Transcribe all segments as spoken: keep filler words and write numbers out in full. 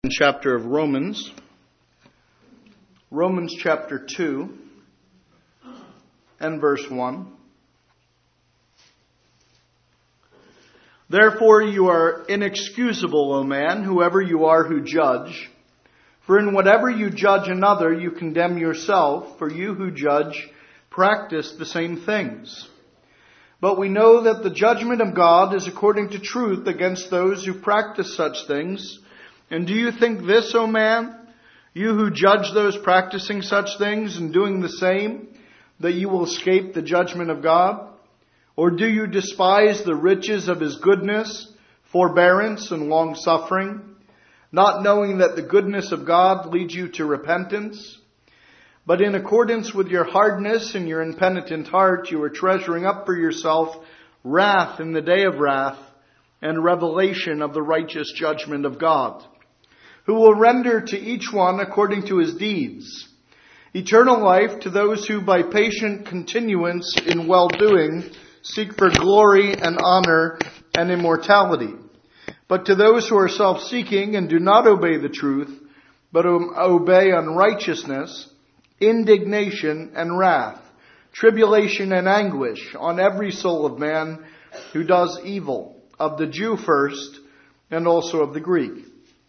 Chapter of Romans, Romans chapter two and verse one. Therefore you are inexcusable, O man, whoever you are who judge. For in whatever you judge another, you condemn yourself, for you who judge practice the same things. But we know that the judgment of God is according to truth against those who practice such things. And do you think this, O man, you who judge those practicing such things and doing the same, that you will escape the judgment of God? Or do you despise the riches of His goodness, forbearance, and long-suffering, not knowing that the goodness of God leads you to repentance? But in accordance with your hardness and your impenitent heart, you are treasuring up for yourself wrath in the day of wrath and revelation of the righteous judgment of God, who will render to each one according to his deeds. Eternal life to those who by patient continuance in well-doing seek for glory and honor and immortality. But to those who are self-seeking and do not obey the truth, but obey unrighteousness, indignation and wrath, tribulation and anguish on every soul of man who does evil, of the Jew first and also of the Greek.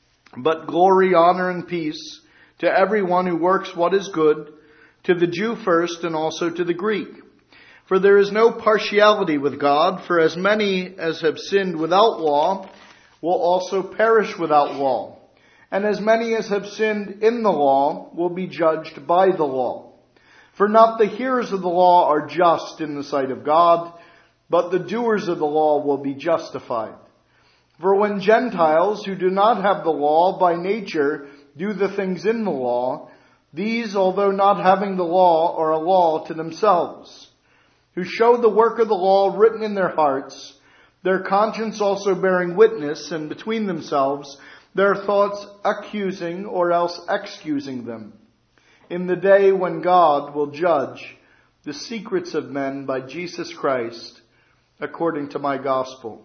But glory, honor, and peace to everyone who works what is good, to the Jew first and also to the Greek. For there is no partiality with God, for as many as have sinned without law will also perish without law. And as many as have sinned in the law will be judged by the law. For not the hearers of the law are just in the sight of God, but the doers of the law will be justified. For when Gentiles who do not have the law by nature do the things in the law, these, although not having the law, are a law to themselves, who show the work of the law written in their hearts, their conscience also bearing witness, and between themselves their thoughts accusing or else excusing them, in the day when God will judge the secrets of men by Jesus Christ, according to my gospel.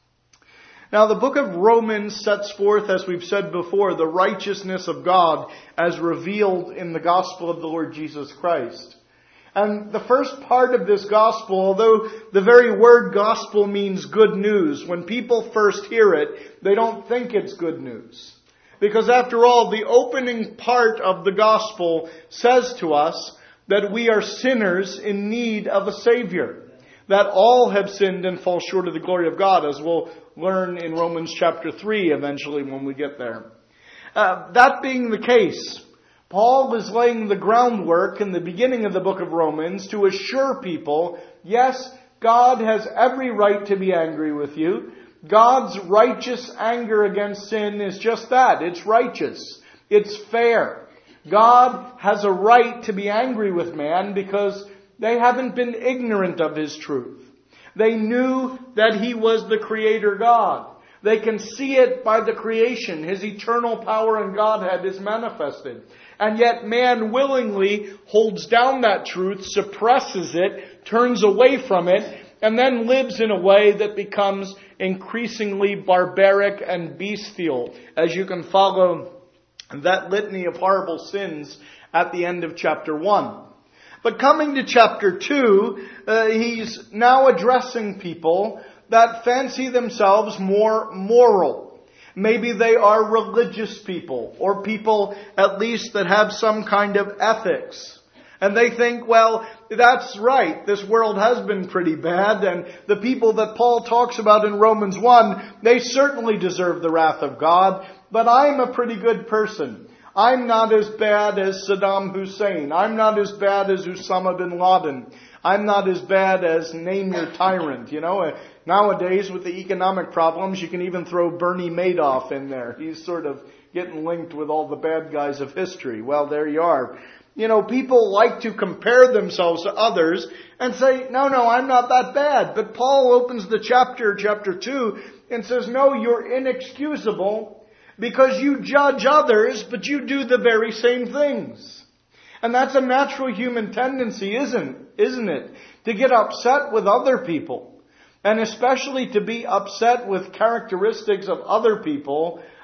Now, the book of Romans sets forth, as we've said before, the righteousness of God as revealed in the gospel of the Lord Jesus Christ. And the first part of this gospel, although the very word gospel means good news, when people first hear it, they don't think it's good news. Because after all, the opening part of the gospel says to us that we are sinners in need of a Savior. That all have sinned and fall short of the glory of God, as we'll learn in Romans chapter three eventually when we get there. Uh, that being the case, Paul is laying the groundwork in the beginning of the book of Romans to assure people, yes, God has every right to be angry with you. God's righteous anger against sin is just that. It's righteous. It's fair. God has a right to be angry with man because they haven't been ignorant of His truth. They knew that He was the Creator God. They can see it by the creation. His eternal power and Godhead is manifested. And yet man willingly holds down that truth, suppresses it, turns away from it, and then lives in a way that becomes increasingly barbaric and bestial, as you can follow that litany of horrible sins at the end of chapter one. But coming to chapter two, uh, he's now addressing people that fancy themselves more moral. Maybe they are religious people, or people at least that have some kind of ethics. And they think, well, that's right, this world has been pretty bad, and the people that Paul talks about in Romans one, they certainly deserve the wrath of God, but I'm a pretty good person. I'm not as bad as Saddam Hussein. I'm not as bad as Osama bin Laden. I'm not as bad as name your tyrant. You know, nowadays with the economic problems, you can even throw Bernie Madoff in there. He's sort of getting linked with all the bad guys of history. Well, there you are. You know, people like to compare themselves to others and say, no, no, I'm not that bad. But Paul opens the chapter, chapter two, and says, no, you're inexcusable because you judge others, but you do the very same things. And that's a natural human tendency, isn't, isn't it? To get upset with other people. And especially to be upset with characteristics of other people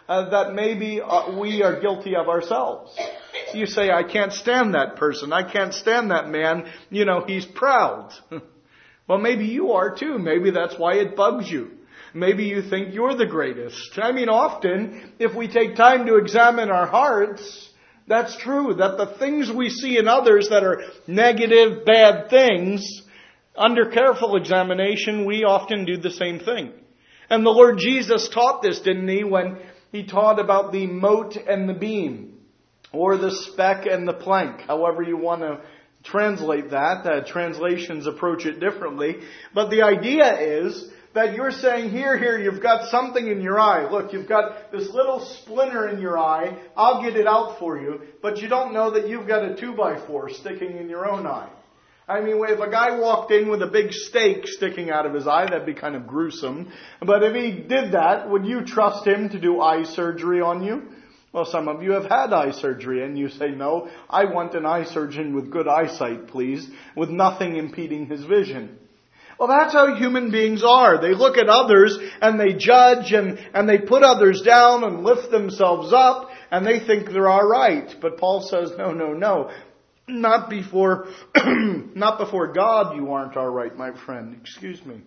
uh, that maybe uh, we are guilty of ourselves. You say, I can't stand that person. I can't stand that man. You know, he's proud. Well, maybe you are too. Maybe that's why it bugs you. Maybe you think you're the greatest. I mean, often, if we take time to examine our hearts, that's true, that the things we see in others that are negative, bad things, under careful examination, we often do the same thing. And the Lord Jesus taught this, didn't He, when He taught about the mote and the beam, or the speck and the plank, however you want to translate that. Uh, translations approach it differently. But the idea is that you're saying, here, here, you've got something in your eye. Look, you've got this little splinter in your eye. I'll get it out for you. But you don't know that you've got a two by four sticking in your own eye. I mean, if a guy walked in with a big stake sticking out of his eye, that'd be kind of gruesome. But if he did that, would you trust him to do eye surgery on you? Well, some of you have had eye surgery and you say, no, I want an eye surgeon with good eyesight, please, with nothing impeding his vision. Well, that's how human beings are. They look at others and they judge and, and they put others down and lift themselves up and they think they're all right. But Paul says, no, no, no. Not before, not before God you aren't all right, my friend. Excuse me.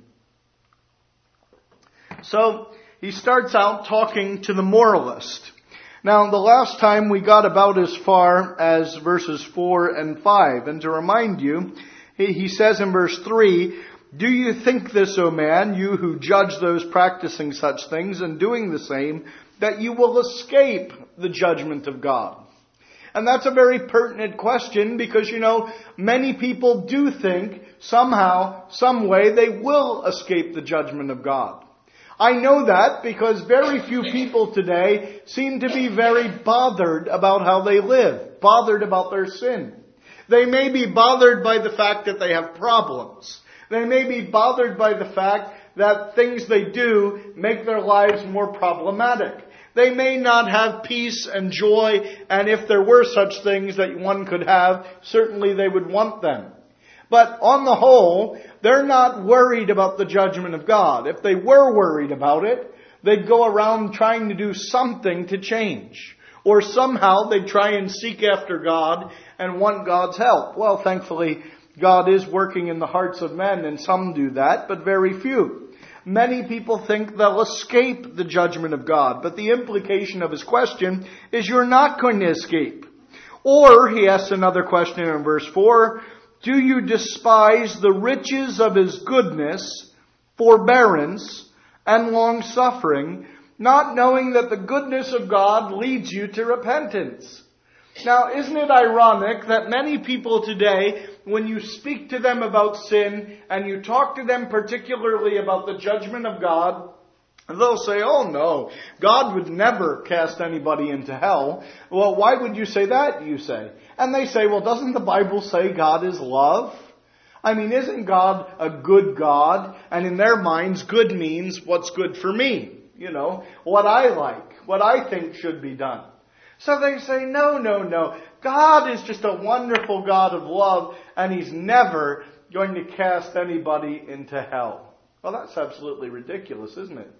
So, he starts out talking to the moralist. Now, the last time we got about as far as verses four and five. And to remind you, he says in verse three, do you think this, O man, you who judge those practicing such things and doing the same, that you will escape the judgment of God? And that's a very pertinent question because, you know, many people do think somehow, some way they will escape the judgment of God. I know that because very few people today seem to be very bothered about how they live, bothered about their sin. They may be bothered by the fact that they have problems. They may be bothered by the fact that things they do make their lives more problematic. They may not have peace and joy, and if there were such things that one could have, certainly they would want them. But on the whole, they're not worried about the judgment of God. If they were worried about it, they'd go around trying to do something to change. Or somehow they'd try and seek after God and want God's help. Well, thankfully, God is working in the hearts of men, and some do that, but very few. Many people think they'll escape the judgment of God. But the implication of his question is you're not going to escape. Or, he asks another question in verse four, do you despise the riches of His goodness, forbearance, and long-suffering, not knowing that the goodness of God leads you to repentance? Now, isn't it ironic that many people today, when you speak to them about sin, and you talk to them particularly about the judgment of God, they'll say, oh no, God would never cast anybody into hell. Well, why would you say that, you say? And they say, well, doesn't the Bible say God is love? I mean, isn't God a good God? And in their minds, good means what's good for me. You know, what I like, what I think should be done. So they say, no, no, no. God is just a wonderful God of love, and He's never going to cast anybody into hell. Well, that's absolutely ridiculous, isn't it?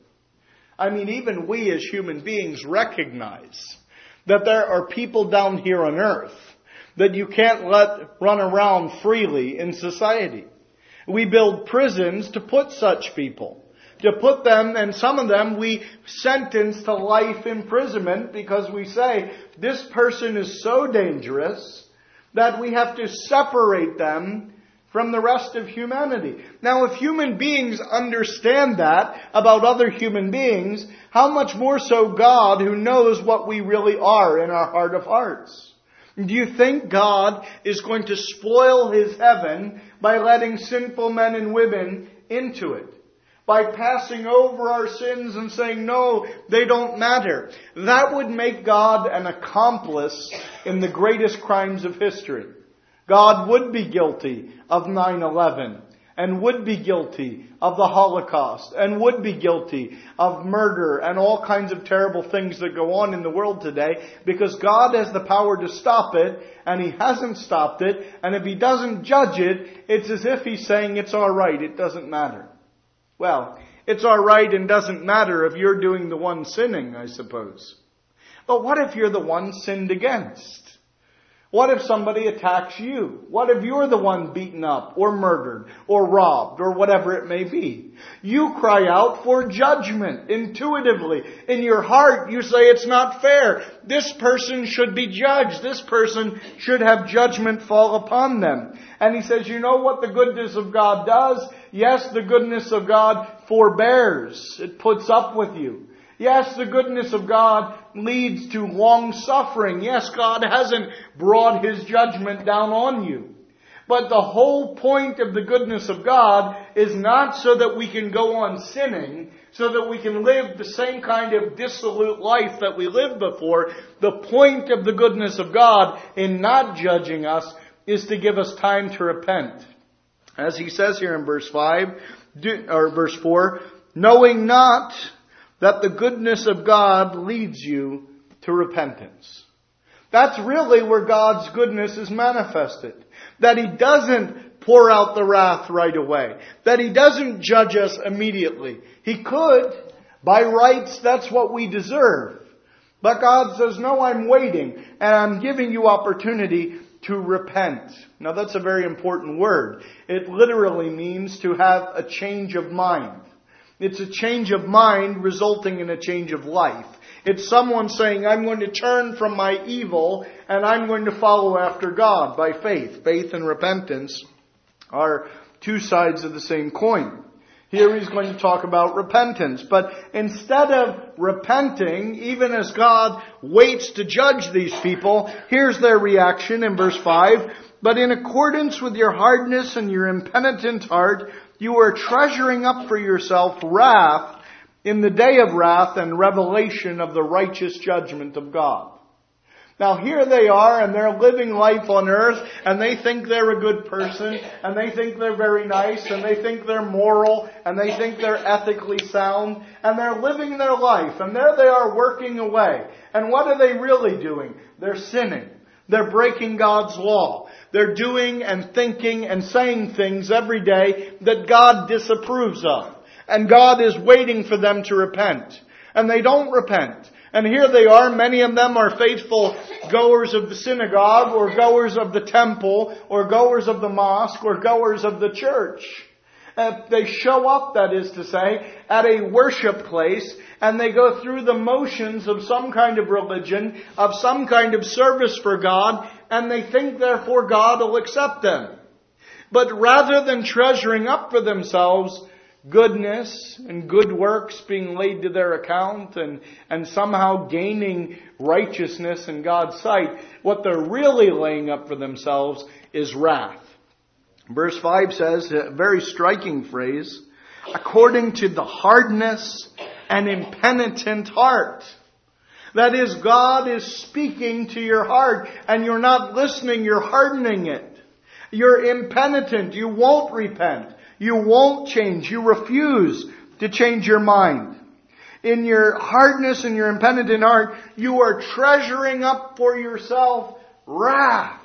I mean, even we as human beings recognize that there are people down here on earth that you can't let run around freely in society. We build prisons to put such people. To put them, and some of them we sentence to life imprisonment because we say this person is so dangerous that we have to separate them from the rest of humanity. Now, if human beings understand that about other human beings, how much more so God, who knows what we really are in our heart of hearts? Do you think God is going to spoil His heaven by letting sinful men and women into it? By passing over our sins and saying, no, they don't matter. That would make God an accomplice in the greatest crimes of history. God would be guilty of nine eleven, and would be guilty of the Holocaust, and would be guilty of murder and all kinds of terrible things that go on in the world today, because God has the power to stop it, and He hasn't stopped it, and if He doesn't judge it, it's as if He's saying it's all right, it doesn't matter. Well, It's all right and doesn't matter if you're doing the one sinning, I suppose. But what if you're the one sinned against? What if somebody attacks you? What if you're the one beaten up or murdered or robbed or whatever it may be? You cry out for judgment intuitively. In your heart, you say it's not fair. This person should be judged. This person should have judgment fall upon them. And he says, you know what the goodness of God does? Yes, the goodness of God forbears. It puts up with you. Yes, the goodness of God leads to long suffering. Yes, God hasn't brought His judgment down on you. But the whole point of the goodness of God is not so that we can go on sinning, so that we can live the same kind of dissolute life that we lived before. The point of the goodness of God in not judging us is to give us time to repent. As He says here in verse five, or verse four, knowing not that the goodness of God leads you to repentance. That's really where God's goodness is manifested. That He doesn't pour out the wrath right away. That He doesn't judge us immediately. He could. By rights, that's what we deserve. But God says, no, I'm waiting. And I'm giving you opportunity to repent. Now that's a very important word. It literally means to have a change of mind. It's a change of mind resulting in a change of life. It's someone saying, I'm going to turn from my evil and I'm going to follow after God by faith. Faith and repentance are two sides of the same coin. Here he's going to talk about repentance. But instead of repenting, even as God waits to judge these people, here's their reaction in verse five. But in accordance with your hardness and your impenitent heart, you are treasuring up for yourself wrath in the day of wrath and revelation of the righteous judgment of God. Now here they are and they're living life on earth and they think they're a good person and they think they're very nice and they think they're moral and they think they're ethically sound and they're living their life and there they are working away. And what are they really doing? They're sinning. They're breaking God's law. They're doing and thinking and saying things every day that God disapproves of. And God is waiting for them to repent. And they don't repent. And here they are, many of them are faithful goers of the synagogue, or goers of the temple, or goers of the mosque, or goers of the church. Uh, they show up, that is to say, at a worship place, and they go through the motions of some kind of religion, of some kind of service for God, and they think therefore God will accept them. But rather than treasuring up for themselves goodness and good works being laid to their account and, and somehow gaining righteousness in God's sight, what they're really laying up for themselves is wrath. Verse five says, a very striking phrase, according to the hardness and impenitent heart. That is, God is speaking to your heart and you're not listening, you're hardening it. You're impenitent, you won't repent. You won't change. You refuse to change your mind. In your hardness and your impenitent heart, you are treasuring up for yourself wrath.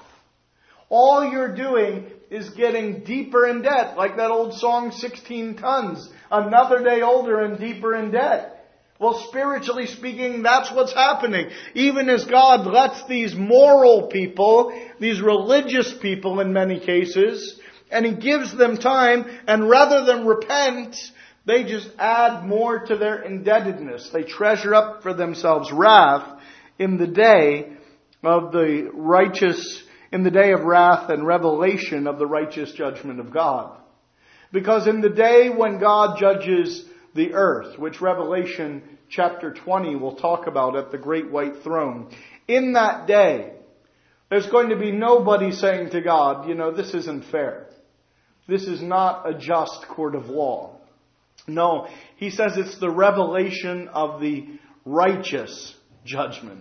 All you're doing is getting deeper in debt. Like that old song, sixteen tons. Another day older and deeper in debt. Well, spiritually speaking, that's what's happening. Even as God lets these moral people, these religious people in many cases, and He gives them time, and rather than repent, they just add more to their indebtedness. They treasure up for themselves wrath in the day of the righteous, in the day of wrath and revelation of the righteous judgment of God. Because in the day when God judges the earth, which Revelation chapter twenty will talk about at the great white throne, in that day, there's going to be nobody saying to God, you know, this isn't fair. This is not a just court of law. No, He says it's the revelation of the righteous judgment.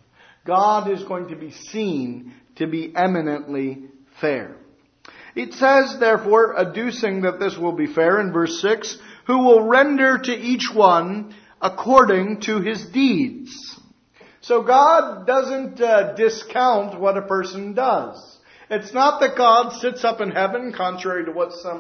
God is going to be seen to be eminently fair. It says, therefore, adducing that this will be fair in verse six, who will render to each one according to his deeds. So God doesn't uh, discount what a person does. It's not that God sits up in heaven, contrary to what some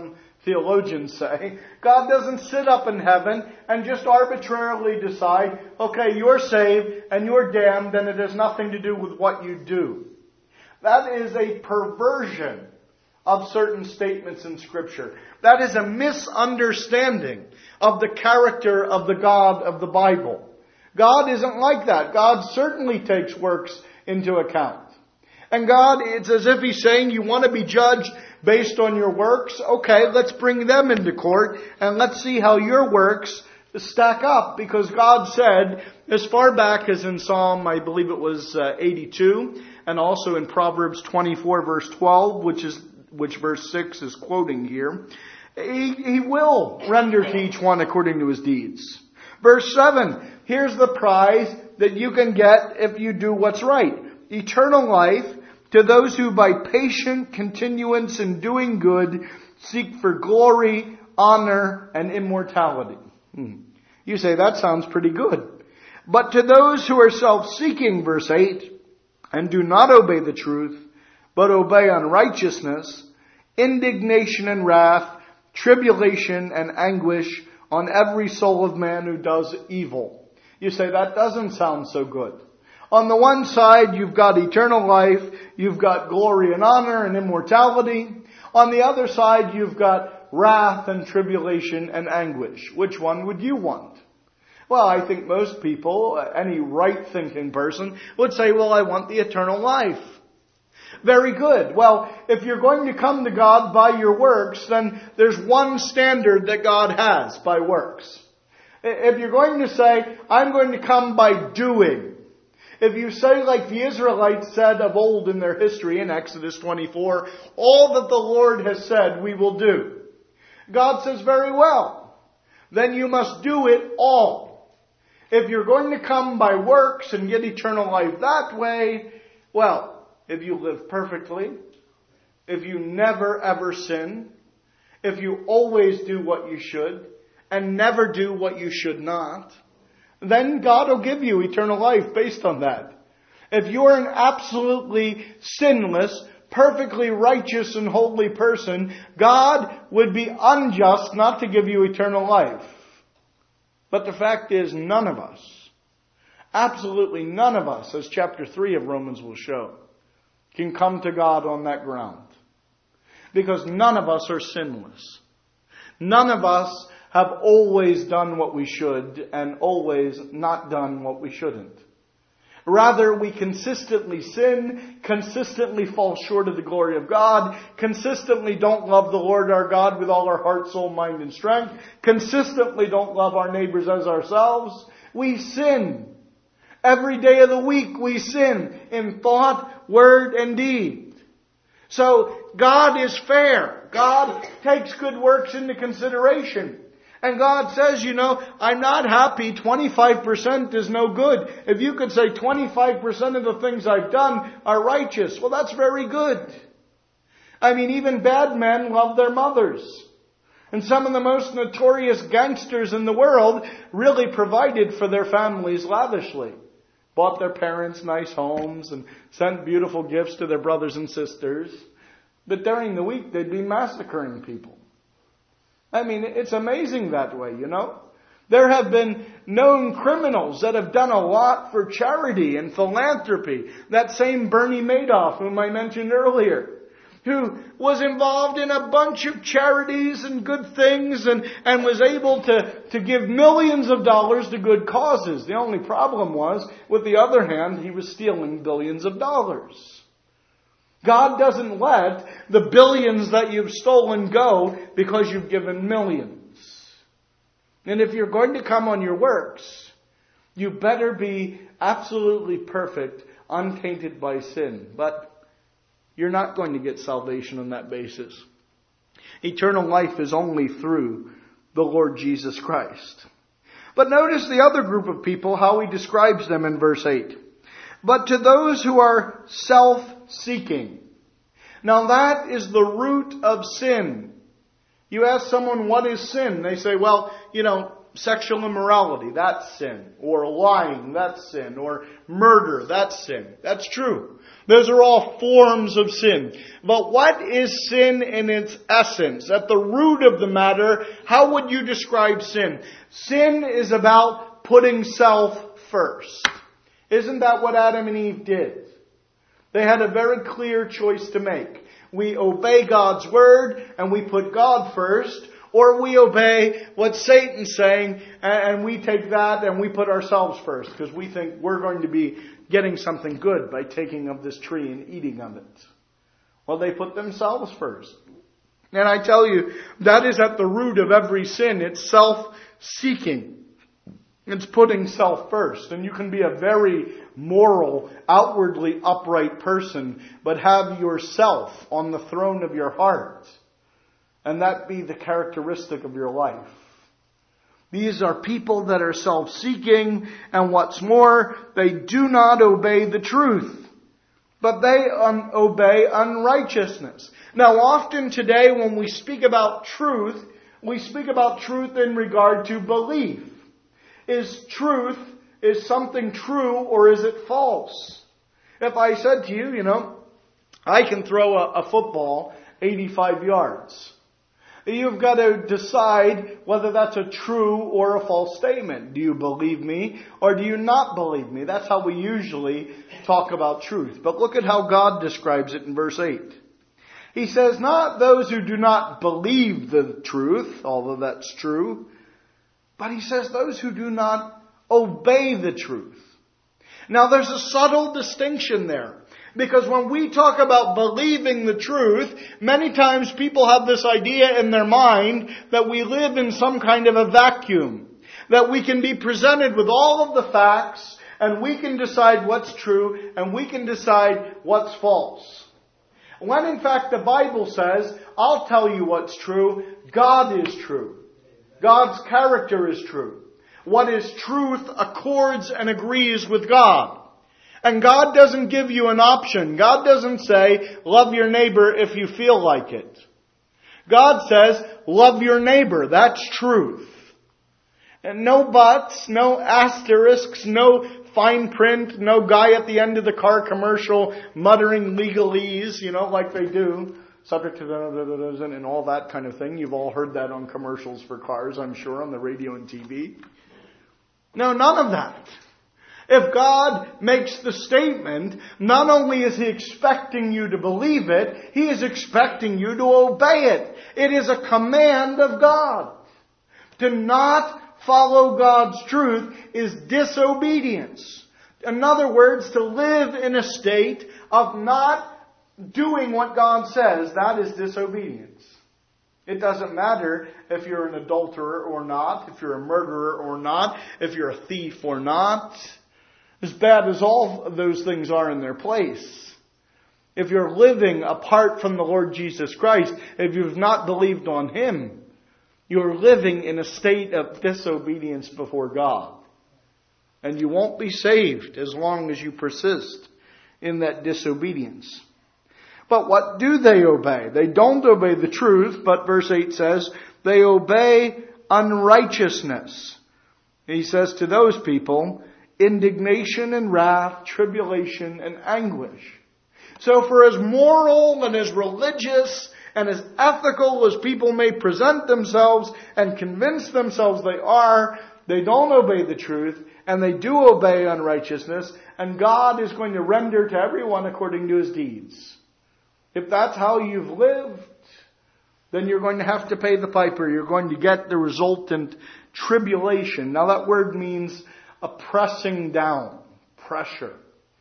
theologians say. God doesn't sit up in heaven and just arbitrarily decide, okay, you're saved and you're damned, and it has nothing to do with what you do. That is a perversion of certain statements in Scripture. That is a misunderstanding of the character of the God of the Bible. God isn't like that. God certainly takes works into account. And God, it's as if He's saying, you want to be judged based on your works? Okay, let's bring them into court and let's see how your works stack up. Because God said, as far back as in Psalm, I believe it was uh, eighty-two, and also in Proverbs twenty-four verse twelve, which is which verse six is quoting here, he, he will render to each one according to his deeds. Verse seven, here's the prize that you can get if you do what's right. Eternal life to those who by patient continuance in doing good seek for glory, honor, and immortality. Hmm. You say, that sounds pretty good. But to those who are self-seeking, verse eight, and do not obey the truth, but obey unrighteousness, indignation and wrath, tribulation and anguish on every soul of man who does evil. You say, that doesn't sound so good. On the one side, you've got eternal life, you've got glory and honor and immortality. On the other side, you've got wrath and tribulation and anguish. Which one would you want? Well, I think most people, any right-thinking person, would say, well, I want the eternal life. Very good. Well, if you're going to come to God by your works, then there's one standard that God has by works. If you're going to say, I'm going to come by doing, if you say like the Israelites said of old in their history in Exodus twenty-four, all that the Lord has said we will do. God says, very well. Then you must do it all. If you're going to come by works and get eternal life that way, well, if you live perfectly, if you never ever sin, if you always do what you should and never do what you should not, then God will give you eternal life based on that. If you're an absolutely sinless, perfectly righteous and holy person, God would be unjust not to give you eternal life. But the fact is, none of us, absolutely none of us, as chapter three of Romans will show, can come to God on that ground. Because none of us are sinless. None of us have always done what we should and always not done what we shouldn't. Rather, we consistently sin, consistently fall short of the glory of God, consistently don't love the Lord our God with all our heart, soul, mind, and strength, consistently don't love our neighbors as ourselves. We sin. Every day of the week we sin in thought, word, and deed. So God is fair. God takes good works into consideration. And God says, you know, I'm not happy. twenty-five percent is no good. If you could say twenty-five percent of the things I've done are righteous, well, that's very good. I mean, even bad men love their mothers. And some of the most notorious gangsters in the world really provided for their families lavishly. Bought their parents nice homes and sent beautiful gifts to their brothers and sisters. But during the week, they'd be massacring people. I mean, it's amazing that way, you know. There have been known criminals that have done a lot for charity and philanthropy. That same Bernie Madoff, whom I mentioned earlier, who was involved in a bunch of charities and good things and, and was able to, to give millions of dollars to good causes. The only problem was, with the other hand, he was stealing billions of dollars. God doesn't let the billions that you've stolen go because you've given millions. And if you're going to come on your works, you better be absolutely perfect, untainted by sin. But you're not going to get salvation on that basis. Eternal life is only through the Lord Jesus Christ. But notice the other group of people, how he describes them in verse eight. But to those who are self-seeking. Now that is the root of sin. You ask someone, what is sin? They say, well, you know, sexual immorality, that's sin. Or lying, that's sin. Or murder, that's sin. That's true. Those are all forms of sin. But what is sin in its essence? At the root of the matter, how would you describe sin? Sin is about putting self first. Isn't that what Adam and Eve did? They had a very clear choice to make. We obey God's word and we put God first, or we obey what Satan's saying and we take that and we put ourselves first because we think we're going to be getting something good by taking of this tree and eating of it. Well, they put themselves first. And I tell you, that is at the root of every sin. It's self-seeking. It's putting self first. And you can be a very moral, outwardly upright person, but have yourself on the throne of your heart. And that be the characteristic of your life. These are people that are self-seeking, and what's more, they do not obey the truth, but they un- obey unrighteousness. Now, often today when we speak about truth, we speak about truth in regard to belief. Is truth, is something true or is it false? If I said to you, you know, I can throw a, a football eighty-five yards. You've got to decide whether that's a true or a false statement. Do you believe me or do you not believe me? That's how we usually talk about truth. But look at how God describes it in verse eight. He says, not those who do not believe the truth, although that's true, but he says those who do not obey the truth. Now there's a subtle distinction there. Because when we talk about believing the truth, many times people have this idea in their mind that we live in some kind of a vacuum. That we can be presented with all of the facts and we can decide what's true and we can decide what's false. When in fact the Bible says, I'll tell you what's true, God is true. God's character is true. What is truth accords and agrees with God. And God doesn't give you an option. God doesn't say, love your neighbor if you feel like it. God says, love your neighbor. That's truth. And no buts, no asterisks, no fine print, no guy at the end of the car commercial muttering legalese, you know, like they do. Subject to the and all that kind of thing. You've all heard that on commercials for cars, I'm sure, on the radio and T V. No, none of that. If God makes the statement, not only is He expecting you to believe it, He is expecting you to obey it. It is a command of God. To not follow God's truth is disobedience. In other words, to live in a state of not doing what God says, that is disobedience. It doesn't matter if you're an adulterer or not, if you're a murderer or not, if you're a thief or not. As bad as all of those things are in their place. If you're living apart from the Lord Jesus Christ, if you've not believed on Him, you're living in a state of disobedience before God. And you won't be saved as long as you persist in that disobedience. But what do they obey? They don't obey the truth, but verse eight says, they obey unrighteousness. He says to those people, indignation and wrath, tribulation and anguish. So for as moral and as religious and as ethical as people may present themselves and convince themselves they are, they don't obey the truth and they do obey unrighteousness, and God is going to render to everyone according to his deeds. If that's how you've lived, then you're going to have to pay the piper. You're going to get the resultant tribulation. Now that word means a pressing down, pressure.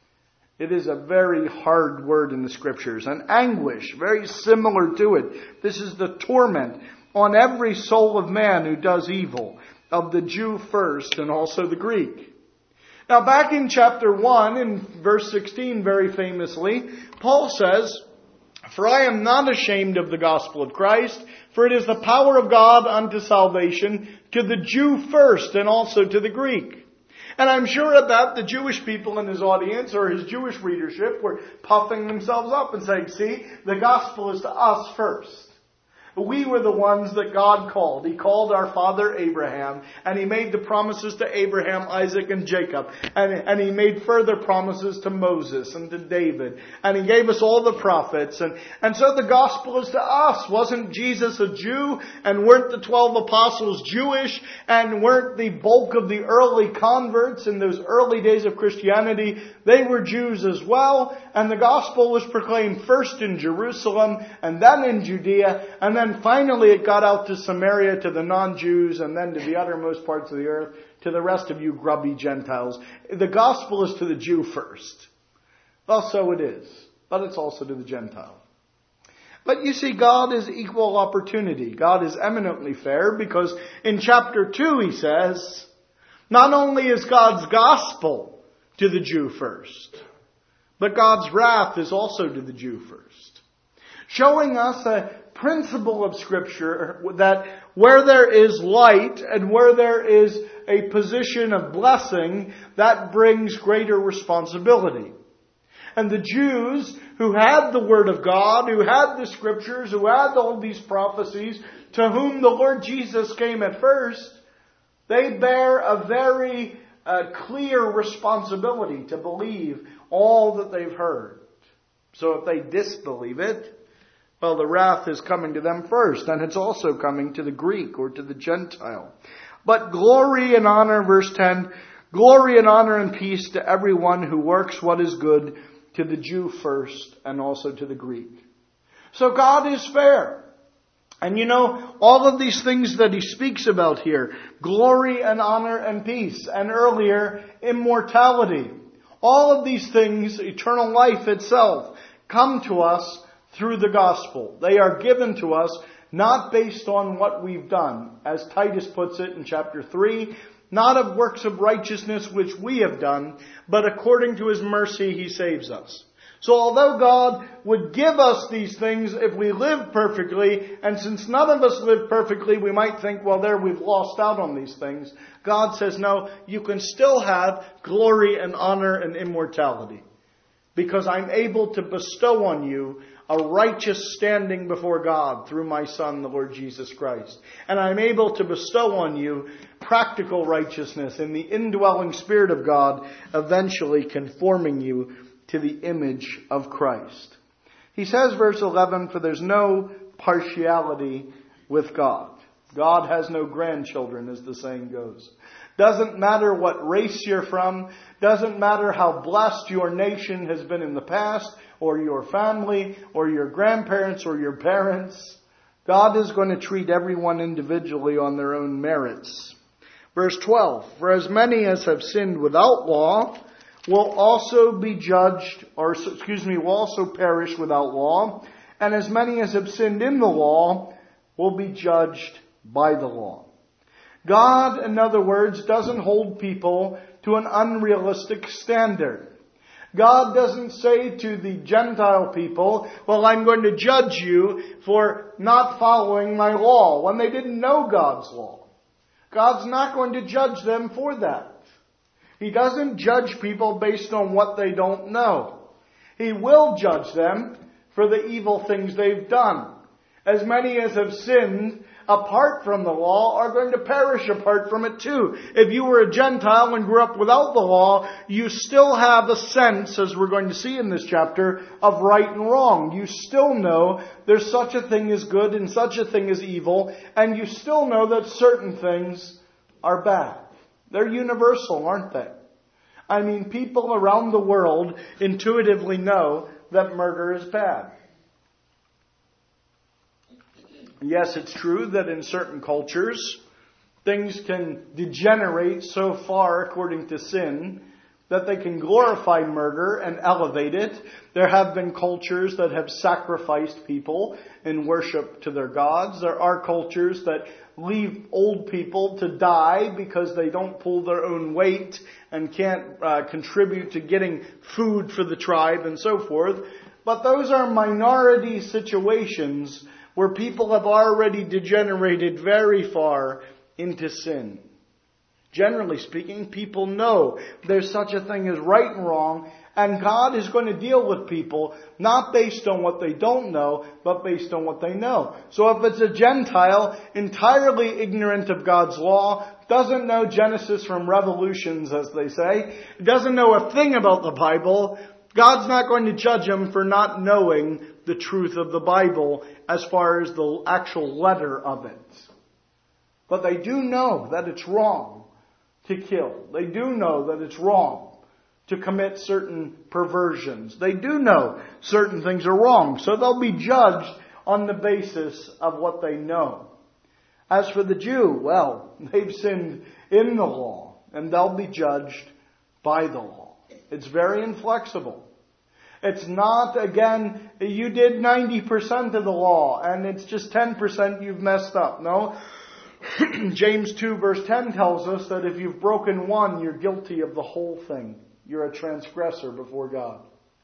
It is a very hard word in the Scriptures. An anguish, very similar to it. This is the torment on every soul of man who does evil, of the Jew first and also the Greek. Now back in chapter one, in verse sixteen, very famously, Paul says, for I am not ashamed of the gospel of Christ, for it is the power of God unto salvation to the Jew first and also to the Greek. And I'm sure at that the Jewish people in his audience or his Jewish readership were puffing themselves up and saying, see, the gospel is to us first. We were the ones that God called. He called our father Abraham, and He made the promises to Abraham, Isaac, and Jacob. And, and He made further promises to Moses and to David. And He gave us all the prophets. And, and so the gospel is to us. Wasn't Jesus a Jew? And weren't the twelve apostles Jewish? And weren't the bulk of the early converts in those early days of Christianity, they were Jews as well? And the gospel was proclaimed first in Jerusalem, and then in Judea, and then finally it got out to Samaria, to the non-Jews, and then to the uttermost parts of the earth, to the rest of you grubby Gentiles. The gospel is to the Jew first. Well, so it is. But it's also to the Gentile. But you see, God is equal opportunity. God is eminently fair, because in chapter two He says, not only is God's gospel to the Jew first, but God's wrath is also to the Jew first. Showing us a principle of Scripture that where there is light and where there is a position of blessing, that brings greater responsibility. And the Jews who had the Word of God, who had the Scriptures, who had all these prophecies, to whom the Lord Jesus came at first, they bear a very uh, clear responsibility to believe all that they've heard. So if they disbelieve it, well, the wrath is coming to them first, and it's also coming to the Greek or to the Gentile. But glory and honor, verse ten, glory and honor and peace to everyone who works what is good, to the Jew first and also to the Greek. So God is fair. And you know, all of these things that He speaks about here, glory and honor and peace, and earlier, immortality. All of these things, eternal life itself, come to us through the gospel. They are given to us not based on what we've done, as Titus puts it in chapter three, not of works of righteousness which we have done, but according to His mercy He saves us. So although God would give us these things if we live perfectly, and since none of us live perfectly, we might think, well, there we've lost out on these things. God says, no, you can still have glory and honor and immortality, because I'm able to bestow on you a righteous standing before God through my Son, the Lord Jesus Christ. And I'm able to bestow on you practical righteousness in the indwelling Spirit of God, eventually conforming you to the image of Christ. He says, verse eleven, for there's no partiality with God. God has no grandchildren, as the saying goes. Doesn't matter what race you're from. Doesn't matter how blessed your nation has been in the past, or your family, or your grandparents, or your parents. God is going to treat everyone individually on their own merits. Verse twelve, for as many as have sinned without law will also be judged, or excuse me, will also perish without law. And as many as have sinned in the law will be judged by the law. God, in other words, doesn't hold people to an unrealistic standard. God doesn't say to the Gentile people, well, I'm going to judge you for not following my law, when they didn't know God's law. God's not going to judge them for that. He doesn't judge people based on what they don't know. He will judge them for the evil things they've done. As many as have sinned apart from the law are going to perish apart from it too. If you were a Gentile and grew up without the law, you still have a sense, as we're going to see in this chapter, of right and wrong. You still know there's such a thing as good and such a thing as evil, and you still know that certain things are bad. They're universal, aren't they? I mean, people around the world intuitively know that murder is bad. Yes, it's true that in certain cultures, things can degenerate so far according to sin that they can glorify murder and elevate it. There have been cultures that have sacrificed people in worship to their gods. There are cultures that leave old people to die because they don't pull their own weight and can't uh, contribute to getting food for the tribe and so forth. But those are minority situations where people have already degenerated very far into sin. Generally speaking, people know there's such a thing as right and wrong, And God is going to deal with people not based on what they don't know, but based on what they know. So if it's a Gentile, entirely ignorant of God's law, doesn't know Genesis from Revolutions, as they say, doesn't know a thing about the Bible, God's not going to judge them for not knowing the truth of the Bible as far as the actual letter of it. But they do know that it's wrong to kill. They do know that it's wrong to commit certain perversions. They do know certain things are wrong. So they'll be judged on the basis of what they know. As for the Jew, well, they've sinned in the law, and they'll be judged by the law. It's very inflexible. It's not, again, you did ninety percent of the law, and it's just ten percent you've messed up. No. James two verse ten tells us that if you've broken one, you're guilty of the whole thing. You're a transgressor before God.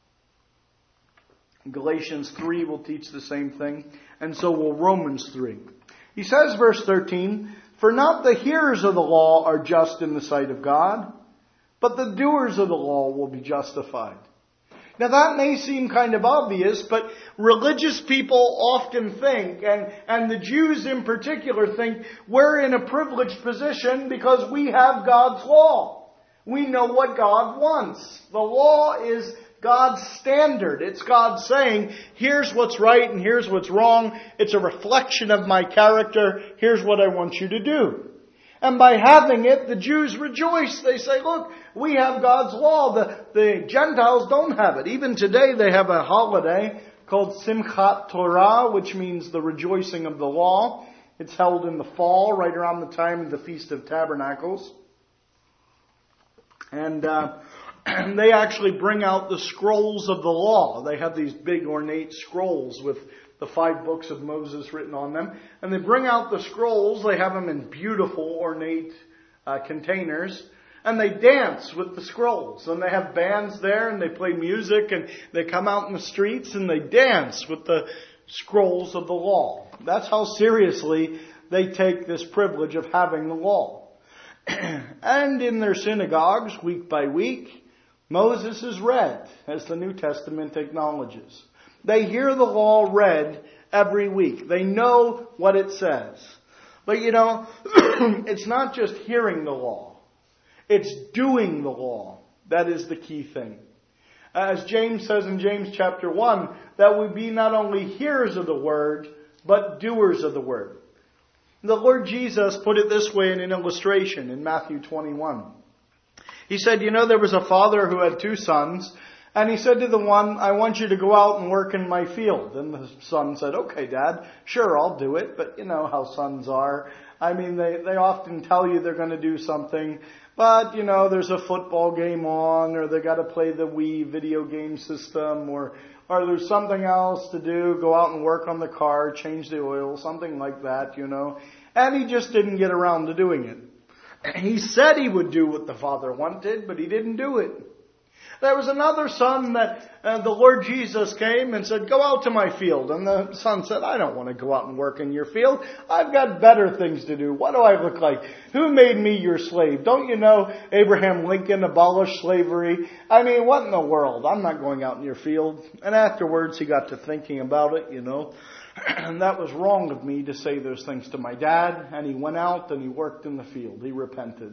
Galatians three will teach the same thing, and so will Romans three. He says, verse thirteen, "For not the hearers of the law are just in the sight of God, but the doers of the law will be justified." Now that may seem kind of obvious, but religious people often think, and, and the Jews in particular think, we're in a privileged position because we have God's law. We know what God wants. The law is God's standard. It's God saying, here's what's right and here's what's wrong. It's a reflection of my character. Here's what I want you to do. And by having it, the Jews rejoice. They say, look, we have God's law. The, the Gentiles don't have it. Even today they have a holiday called Simchat Torah, which means the rejoicing of the law. It's held in the fall, right around the time of the Feast of Tabernacles. And, uh, and they actually bring out the scrolls of the law. They have these big ornate scrolls with the five books of Moses written on them. And they bring out the scrolls. They have them in beautiful ornate uh, containers. And they dance with the scrolls. And they have bands there and they play music. And they come out in the streets and they dance with the scrolls of the law. That's how seriously they take this privilege of having the law. And in their synagogues, week by week, Moses is read, as the New Testament acknowledges. They hear the law read every week. They know what it says. But you know, it's not just hearing the law. It's doing the law. That is the key thing. As James says in James chapter one, that we be not only hearers of the word, but doers of the word. The Lord Jesus put it this way in an illustration in Matthew twenty-one. He said, you know, there was a father who had two sons, and he said to the one, I want you to go out and work in my field. And the son said, okay, Dad, sure, I'll do it. But you know how sons are. I mean, they, they often tell you they're going to do something, but, you know, there's a football game on, or they got to play the Wii video game system, or or there's something else to do, go out and work on the car, change the oil, something like that, you know. And he just didn't get around to doing it. He said he would do what the father wanted, but he didn't do it. There was another son that uh, the Lord Jesus came and said, go out to my field. And the son said, I don't want to go out and work in your field. I've got better things to do. What do I look like? Who made me your slave? Don't you know Abraham Lincoln abolished slavery? I mean, what in the world? I'm not going out in your field. And afterwards he got to thinking about it, you know. And that was wrong of me to say those things to my dad. And he went out and he worked in the field. He repented.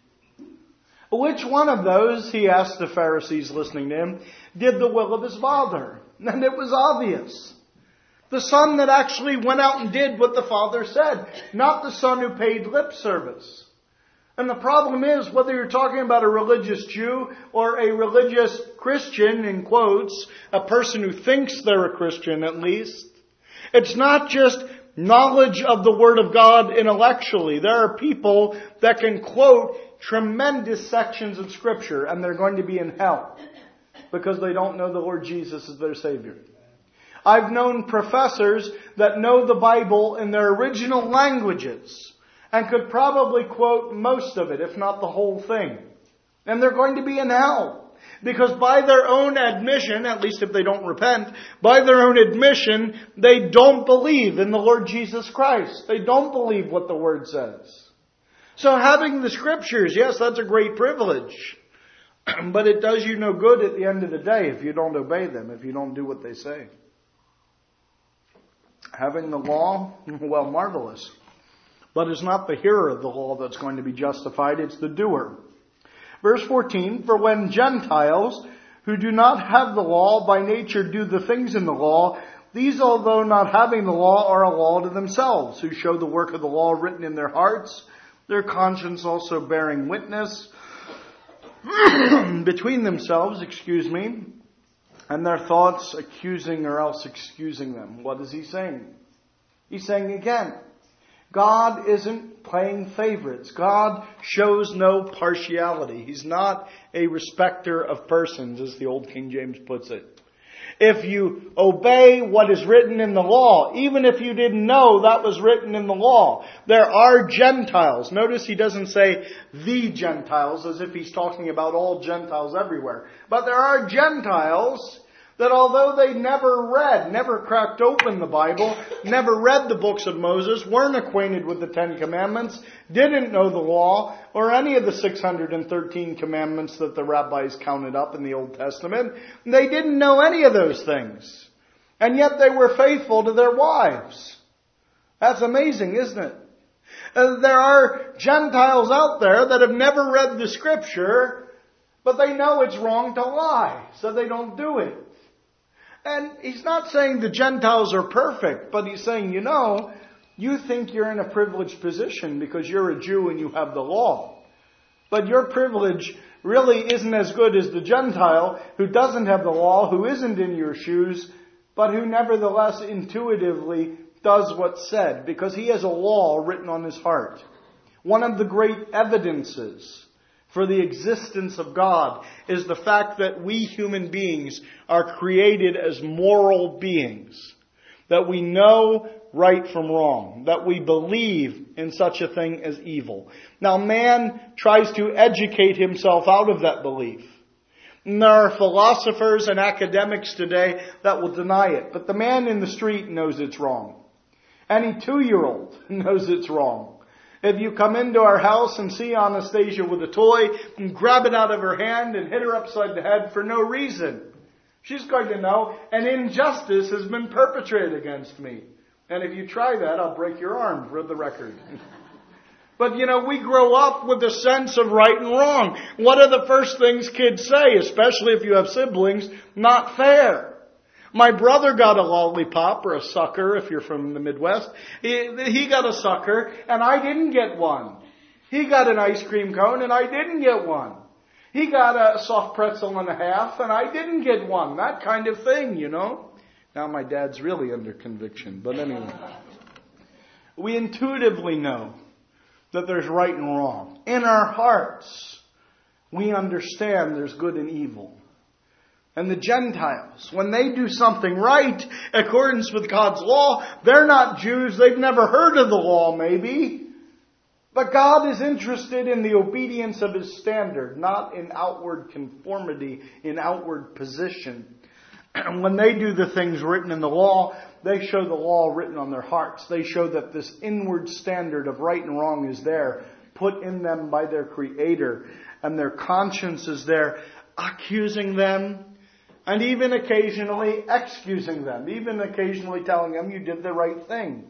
Which one of those, he asked the Pharisees listening to him, did the will of his father? And it was obvious. The son that actually went out and did what the father said, not the son who paid lip service. And the problem is, whether you're talking about a religious Jew or a religious Christian, in quotes, a person who thinks they're a Christian at least, it's not just knowledge of the Word of God intellectually. There are people that can quote tremendous sections of Scripture and they're going to be in hell because they don't know the Lord Jesus as their Savior. I've known professors that know the Bible in their original languages and could probably quote most of it, if not the whole thing. And they're going to be in hell. Because by their own admission, at least if they don't repent, by their own admission, they don't believe in the Lord Jesus Christ. They don't believe what the Word says. So having the Scriptures, yes, that's a great privilege. But it does you no good at the end of the day if you don't obey them, if you don't do what they say. Having the law, well, marvelous. But it's not the hearer of the law that's going to be justified, it's the doer. Verse fourteen, for when Gentiles who do not have the law by nature do the things in the law, these, although not having the law, are a law to themselves, who show the work of the law written in their hearts, their conscience also bearing witness between themselves, excuse me, and their thoughts accusing or else excusing them. What is he saying? He's saying again, God isn't playing favorites. God shows no partiality. He's not a respecter of persons, as the old King James puts it. If you obey what is written in the law, even if you didn't know that was written in the law, there are Gentiles. Notice he doesn't say the Gentiles as if he's talking about all Gentiles everywhere. But there are Gentiles that although they never read, never cracked open the Bible, never read the books of Moses, weren't acquainted with the Ten Commandments, didn't know the law, or any of the six hundred thirteen commandments that the rabbis counted up in the Old Testament, they didn't know any of those things. And yet they were faithful to their wives. That's amazing, isn't it? Uh, there are Gentiles out there that have never read the Scripture, but they know it's wrong to lie, so they don't do it. And he's not saying the Gentiles are perfect, but he's saying, you know, you think you're in a privileged position because you're a Jew and you have the law. But your privilege really isn't as good as the Gentile who doesn't have the law, who isn't in your shoes, but who nevertheless intuitively does what's said because he has a law written on his heart. One of the great evidences for the existence of God is the fact that we human beings are created as moral beings. That we know right from wrong. That we believe in such a thing as evil. Now man tries to educate himself out of that belief. And there are philosophers and academics today that will deny it. But the man in the street knows it's wrong. Any two-year-old knows it's wrong. If you come into our house and see Anastasia with a toy and grab it out of her hand and hit her upside the head for no reason, she's going to know an injustice has been perpetrated against me. And if you try that, I'll break your arm for the record. But you know, we grow up with a sense of right and wrong. What are the first things kids say, especially if you have siblings? Not fair. My brother got a lollipop or a sucker, if you're from the Midwest. He, he got a sucker, and I didn't get one. He got an ice cream cone, and I didn't get one. He got a soft pretzel and a half, and I didn't get one. That kind of thing, you know. Now my dad's really under conviction, but anyway. We intuitively know that there's right and wrong. In our hearts, we understand there's good and evil. And the Gentiles, when they do something right, in accordance with God's law, they're not Jews, they've never heard of the law maybe. But God is interested in the obedience of His standard, not in outward conformity, in outward position. And when they do the things written in the law, they show the law written on their hearts. They show that this inward standard of right and wrong is there, put in them by their Creator. And their conscience is there, accusing them. And even occasionally excusing them. Even occasionally telling them you did the right thing.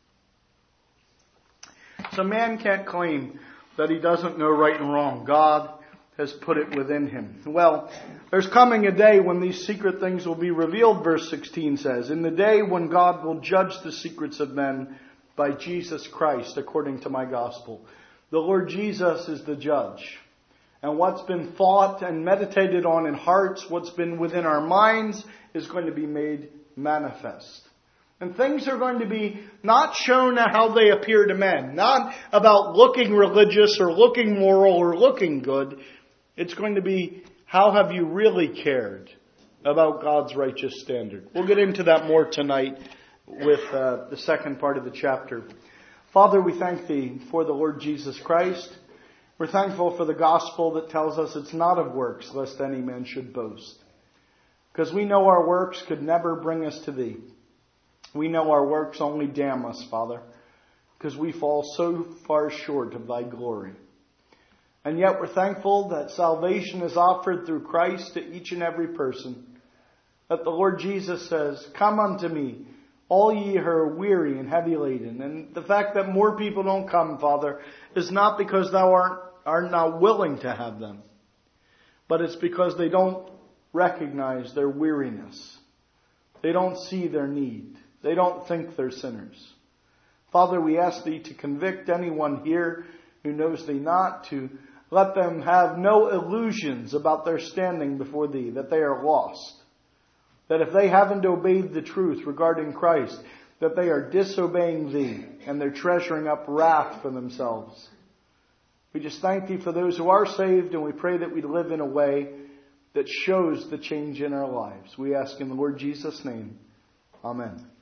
So man can't claim that he doesn't know right and wrong. God has put it within him. Well, there's coming a day when these secret things will be revealed, verse sixteen says. In the day when God will judge the secrets of men by Jesus Christ, according to my gospel. The Lord Jesus is the judge. And what's been thought and meditated on in hearts, what's been within our minds, is going to be made manifest. And things are going to be not shown how they appear to men. Not about looking religious or looking moral or looking good. It's going to be, how have you really cared about God's righteous standard? We'll get into that more tonight with uh, the second part of the chapter. Father, we thank Thee for the Lord Jesus Christ. We're thankful for the gospel that tells us it's not of works, lest any man should boast. Because we know our works could never bring us to Thee. We know our works only damn us, Father, because we fall so far short of Thy glory. And yet we're thankful that salvation is offered through Christ to each and every person. That the Lord Jesus says, "Come unto me, all ye who are weary and heavy laden." And the fact that more people don't come, Father, is not because thou art, are not willing to have them. But it's because they don't recognize their weariness. They don't see their need. They don't think they're sinners. Father, we ask Thee to convict anyone here who knows Thee not, to let them have no illusions about their standing before Thee, that they are lost. That if they haven't obeyed the truth regarding Christ, that they are disobeying Thee and they're treasuring up wrath for themselves. We just thank Thee for those who are saved, and we pray that we live in a way that shows the change in our lives. We ask in the Lord Jesus' name. Amen.